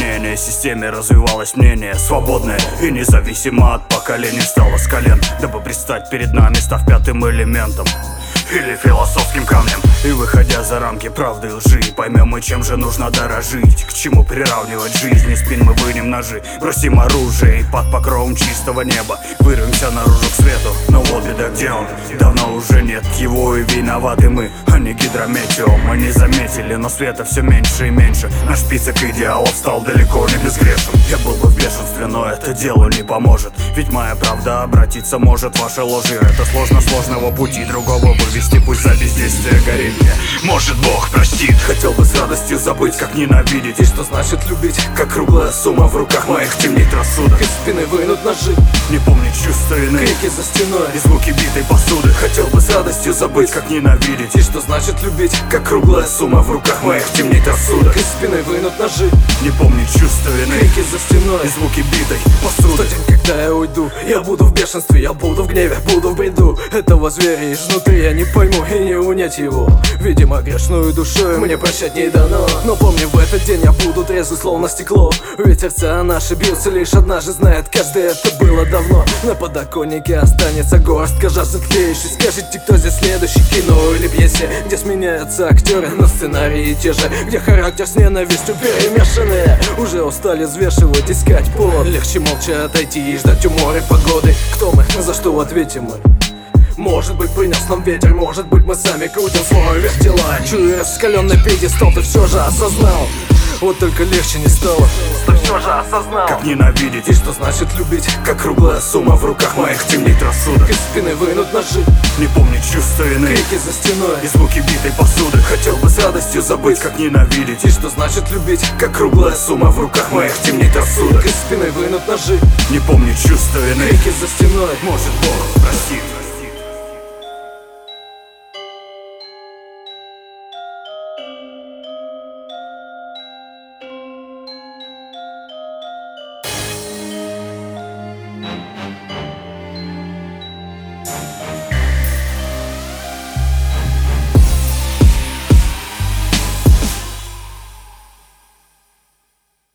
подчинения системе развивалось мнение свободное и независимо от поколений встало с колен, дабы предстать перед нами, став пятым элементом или философским камнем. И выходя за рамки правды и лжи, поймем мы, чем же нужно дорожить, к чему приравнивать жизнь. Из спин мы вынем ножи, бросим оружие и под покровом чистого неба вырвемся наружу к свету. Но вот беда, где он? Давно уже нет его, и виноваты мы, а не гидрометео. Мы не заметили, но света все меньше и меньше. Наш список идеалов стал далеко не безгрешен. Я был бы в бешенстве, но это делу не поможет, ведь моя правда обратиться может. Ваша ложь — это сложного пути другого вывести, пусть за бездействие горит мне. Может, Бог простит. Хотел бы с радостью забыть, как ненавидеть, и что значит любить, как круглая сумма в руках моих темнит рассудок. Из спины вынут ножи, не помнить чувства вины, крики за стеной и звуки битой посуды. Хотел бы с радостью забыть, как ненавидеть, и что значит любить, как круглая сумма в руках моих темнит рассудок. Из спины вынут ножи, не помнить чувства вины, крики за стеной и звуки битой В посуды. тот день, когда я уйду, я буду в бешенстве, я буду в гневе, буду в бреду этого зверя изнутри. Я не пойму и не унять его, видимо, грешную душою мне прощать не дано. Но помни, в этот день я буду трезвый, словно стекло, ведь сердца наши бьются лишь однажды, знает каждый, это было давно. На подоконнике останется горстка жажды тлеющей. Скажите, кто здесь следующий, кино или пьесе, где сменяются актеры, но сценарии те же, где характер с ненавистью перемешанные. Уже устали взвешивать, искать повод, легче молча отойти и ждать у моря погоды. Кто мы, за что ответим мы? Может быть, принес нам ветер, может быть, мы сами крутим свой вертела. Чую раскаленный пьедестал, ты все же осознал, вот только легче не стало. Ты все же осознал, как ненавидеть, и что значит любить, как круглая сумма в руках моих темнит рассудок. Из спины вынут ножи, не помнить чувства вины, крики за стеной и звуки битой посуды. Хотел бы с радостью забыть, как ненавидеть, и что значит любить, как круглая сумма в руках моих темнит рассудок. Из спины вынут ножи, не помнить чувства вины, крики за стеной может, Бог простит.